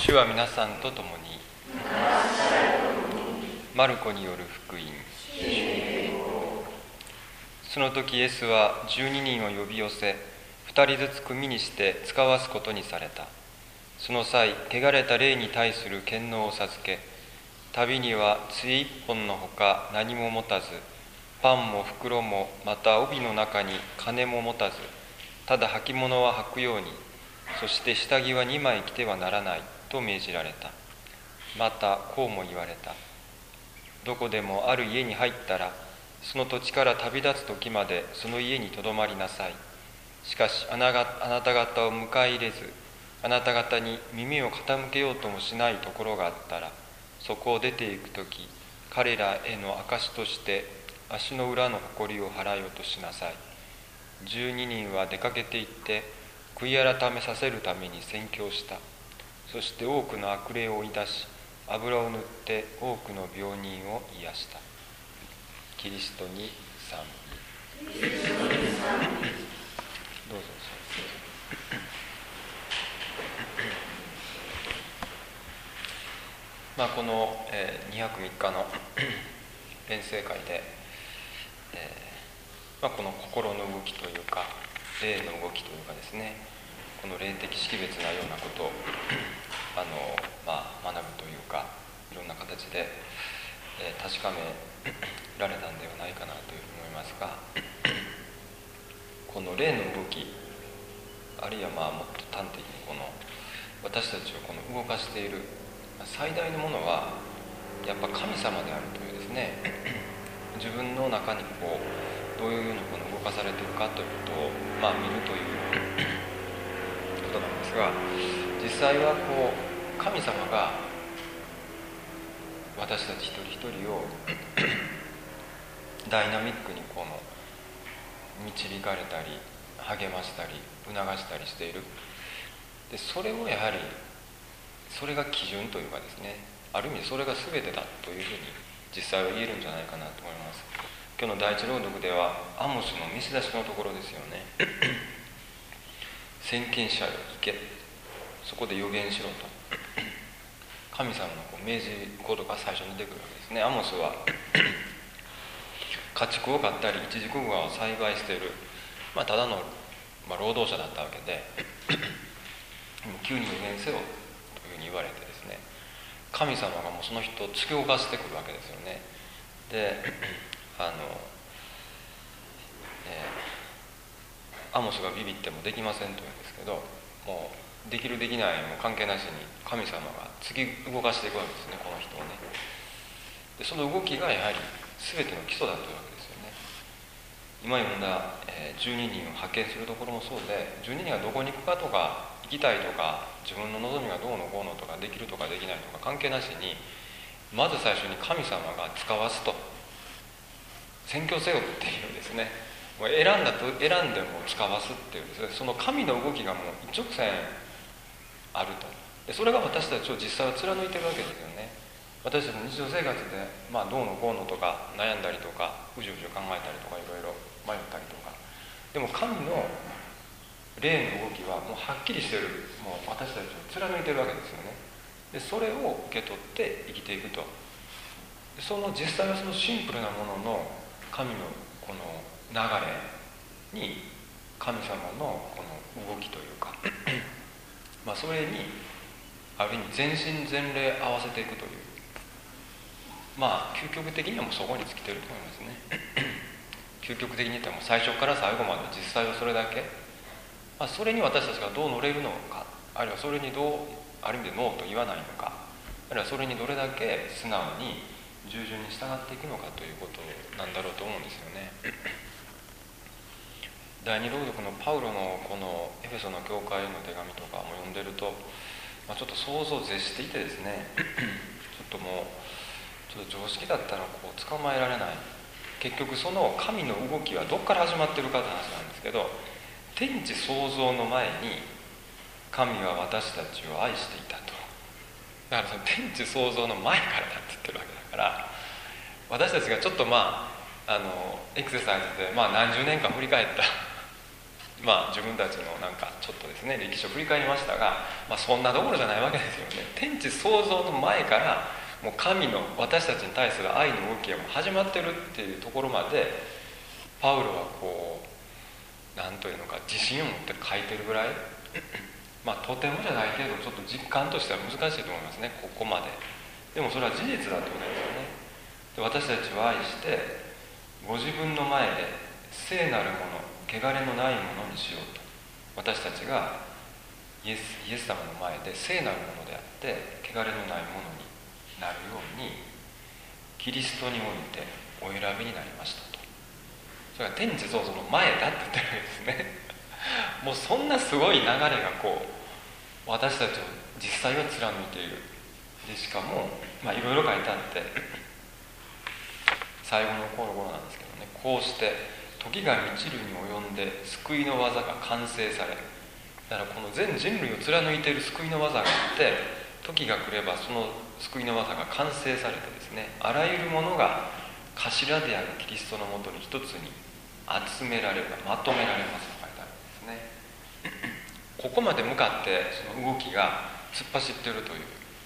主は皆さんと共に。マルコによる福音。その時イエスは12人を呼び寄せ、2人ずつ組にして使わすことにされた。その際、汚れた霊に対する権能を授け、旅には杖1本のほか何も持たず、パンも袋もまた帯の中に金も持たず、ただ履物は履くように、そして下着は2枚着てはならないと命じられた。またこうも言われた。どこでもある家に入ったら、その土地から旅立つ時までその家にとどまりなさい。しかしあなた方を迎え入れず、あなた方に耳を傾けようともしないところがあったら、そこを出て行く時、彼らへの証として足の裏の埃を払い落としなさい。12人は出かけて行って悔い改めさせるために宣教した。そして多くの悪霊を追い出し、油を塗って多くの病人を癒した。キリストに賛美。どうぞ。この2泊3日の練成会で、この心の動きというか霊の動きというかですね、この霊的識別なようなことを学ぶというか、いろんな形で、確かめられたんではないかなというふうに思いますが、この霊の動き、あるいはもっと端的にこの私たちをこの動かしている最大のものはやっぱ神様であるというですね、自分の中にどういうようにこの動かされているかということを見るということなんですが、実際は神様が私たち一人一人をダイナミックに導かれたり励ましたり促したりしている。でそれをやはりそれが基準というかですね、ある意味それが全てだというふうに実際は言えるんじゃないかなと思います。今日の第一朗読ではアモスの見せ出しのところですよね。先見者よ行け、そこで予言しろと神様の命じ事が最初に出てくるわけですね。アモスは家畜を飼ったりイチジクグアを栽培している、ただの、労働者だったわけで急に予言せよというふうに言われてですね、神様がもうその人を突き動かしてくるわけですよね。でアモスがビビってもできませんというんですけど、もうできるできないも関係なしに神様が突き動かしていくわけですね、この人をね。でその動きがやはり全ての基礎だというわけですよね。今読んだ12人を派遣するところもそうで、12人がどこに行くかとか行きたいとか自分の望みがどうのこうのとかできるとかできないとか関係なしに、まず最初に神様が使わすと、宣教せよっていうですね、選んでも使わすっていうですね、その神の動きがもう一直線あると。でそれが私たちを実際は貫いてるわけですよね。私たちの日常生活で、どうのこうのとか悩んだりとかうじうじ考えたりとかいろいろ迷ったりとか、でも神の霊の動きはもうはっきりしてる、もう私たちを貫いてるわけですよね。でそれを受け取って生きていくと。でその実際はそのシンプルなものの神のこの流れに神様のこの動きというかそれにある意味全身全霊合わせていくという、究極的にはもうそこに尽きていると思いますね。究極的に言っても最初から最後まで実際はそれだけ、それに私たちがどう乗れるのか、あるいはそれにどうある意味でノーと言わないのか、あるいはそれにどれだけ素直に従順に従っていくのかということなんだろうと思うんですよね。第二朗読のパウロのこのエフェソの教会への手紙とかも読んでると、ちょっと想像を絶していてですねちょっと常識だったら捕まえられない。結局その神の動きはどこから始まってるかって話なんですけど、天地創造の前に神は私たちを愛していたと。だからその天地創造の前からだって言ってるわけだから、私たちがちょっとエクササイズで何十年間振り返った自分たちのなんかちょっとですね歴史を振り返りましたが、そんなどころじゃないわけですよね。天地創造の前からもう神の私たちに対する愛の動きがもう始まってるっていうところまでパウロはこう何というのか自信を持って書いてるぐらいとてもじゃないけどちょっと実感としては難しいと思いますね、ここまで。でもそれは事実だってことですよね。で、私たちは愛してご自分の前で聖なるもの、汚れのないものにしようと。私たちがイエス様の前で聖なるものであって汚れのないものになるようにキリストにおいてお選びになりましたと。それが天地創造の前だって言ってるわけですねもうそんなすごい流れがこう私たちを実際は貫いている。でしかもいろいろ書いてあって最後の頃なんですけどね、こうして時が満ちるに及んで救いの技が完成され、だからこの全人類を貫いている救いの技があって時が来ればその救いの技が完成されてですね、あらゆるものが頭であるキリストのもとに一つに集められる、まとめられますと書いてあるんですねここまで向かってその動きが突っ走っているという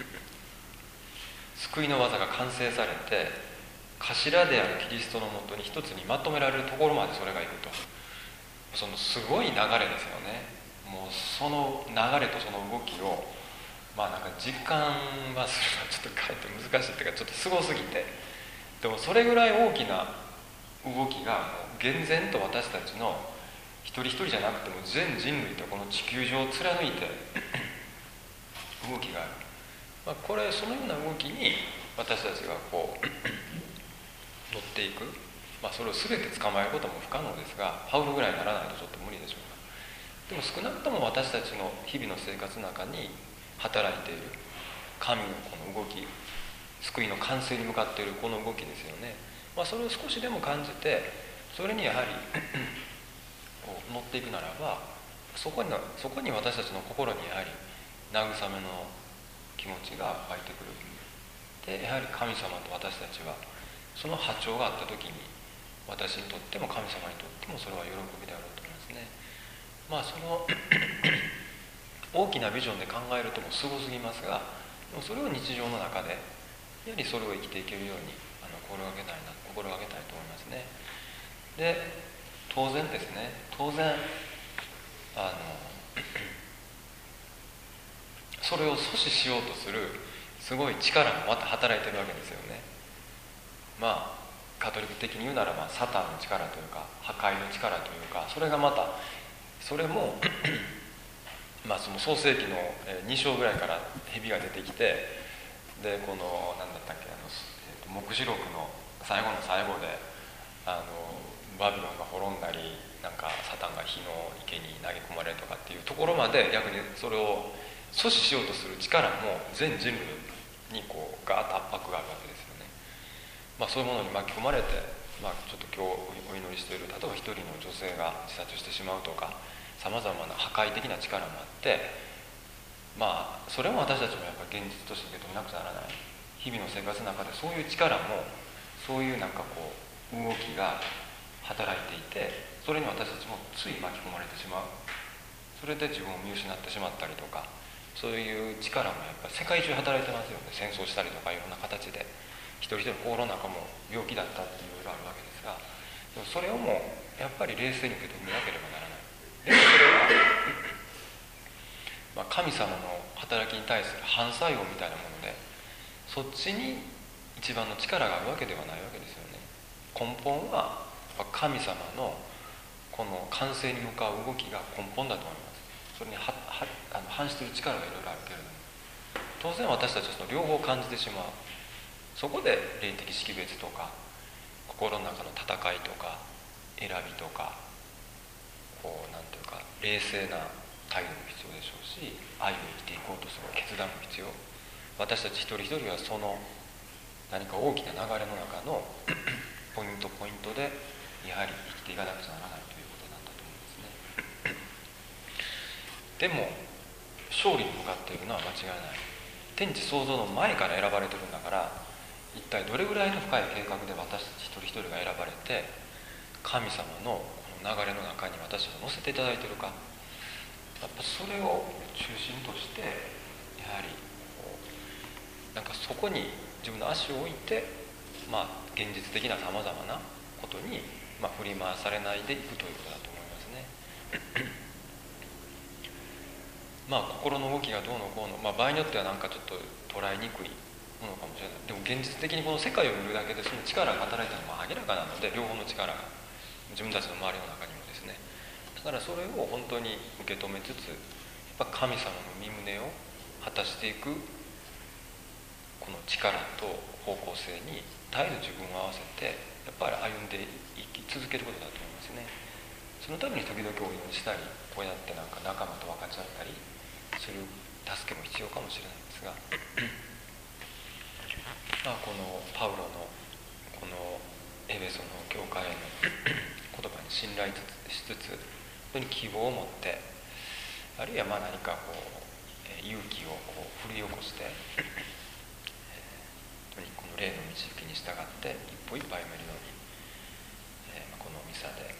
救いの技が完成されて頭であるキリストのもとに一つにまとめられるところまでそれがいくと、そのすごい流れですよね。もうその流れとその動きをなんか実感はするのはちょっとかえって難しいっていうかちょっとすごすぎて、でもそれぐらい大きな動きがもう厳然と私たちの一人一人じゃなくても全人類とこの地球上を貫いて動きがある。これそのような動きに私たちがこう乗っていく、それを全て捕まえることも不可能ですが、パウロぐらいにならないとちょっと無理でしょうか。でも少なくとも私たちの日々の生活の中に働いている神のこの動き、救いの完成に向かっているこの動きですよね。それを少しでも感じてそれにやはりこう乗っていくならば、そこに私たちの心にやはり慰めの気持ちが湧いてくる。でやはり神様と私たちはその波長があった時に私にとっても神様にとってもそれは喜びであろうと思いますね。その大きなビジョンで考えるともすごすぎますが、でもそれを日常の中でやはりそれを生きていけるように心がけたいと思いますね。で当然ですね、それを阻止しようとするすごい力もまた働いてるわけですよね。カトリック的に言うならサタンの力というか破壊の力というか、それがまたそれもその創世紀の2章ぐらいから蛇が出てきて、でこの何だったっけ黙示録の最後の最後でバビロンが滅んだりなんかサタンが火の池に投げ込まれるとかっていうところまで逆にそれを阻止しようとする力も全人類にこうガーッと圧迫があるわけですよね。そういうものに巻き込まれて、ちょっと今日お祈りしている例えば一人の女性が自殺してしまうとかさまざまな破壊的な力もあって、それも私たちもやっぱり現実として受け止めなくちゃならない。日々の生活の中でそういう力もそういうなんかこう動きが働いていて、それに私たちもつい巻き込まれてしまう。それで自分を見失ってしまったりとか、そういう力もやっぱり世界中働いてますよね。戦争したりとかいろんな形で一人一人心の中も病気だったっていろいろあるわけですが、でもそれをもうやっぱり冷静に受け止めなければならない。でもそれは、神様の働きに対する反作用みたいなもので、そっちに一番の力があるわけではないわけですよね。根本は神様のこの完成に向かう動きが根本だと思います。それに反している力がいろいろあるけれども、当然私たちはその両方を感じてしまう。そこで霊的識別とか心の中の戦いとか選びとかこうなんていうか冷静な態度も必要でしょうし、愛を生きていこうとする決断も必要。私たち一人一人はその何か大きな流れの中のポイントでやはり生きていかなくちゃならないということなんだと思うんですね。でも勝利に向かっているのは間違いない。天地創造の前から選ばれてるんだから、一体どれぐらいの深い計画で私たち一人一人が選ばれて神様のこの流れの中に私を乗せていただいているか、やっぱそれを中心としてやはりなんかそこに自分の足を置いて、現実的なさまざまなことに、振り回されないでいくということだと思いますね。心の動きがどうのこうの、場合によってはなんかちょっと捉えにくいものかもしれない。でも現実的にこの世界を見るだけでその力が働いたのは明らかなので、両方の力が自分たちの周りの中にもですね。だからそれを本当に受け止めつつ、やっぱ神様の御胸を果たしていくこの力と方向性に絶えず自分を合わせてやっぱり歩んでいき続けることだと思いますね。そのために時々お祈りしたり、こうやってなんか仲間と分かち合ったりする助けも必要かもしれないんですがこのパウロのこのエベソの教会への言葉に信頼しつつ、本当に希望を持って、あるいは何かこう勇気をこう奮い起こしてこの霊の導きに従って一歩一歩歩めるように、このミサで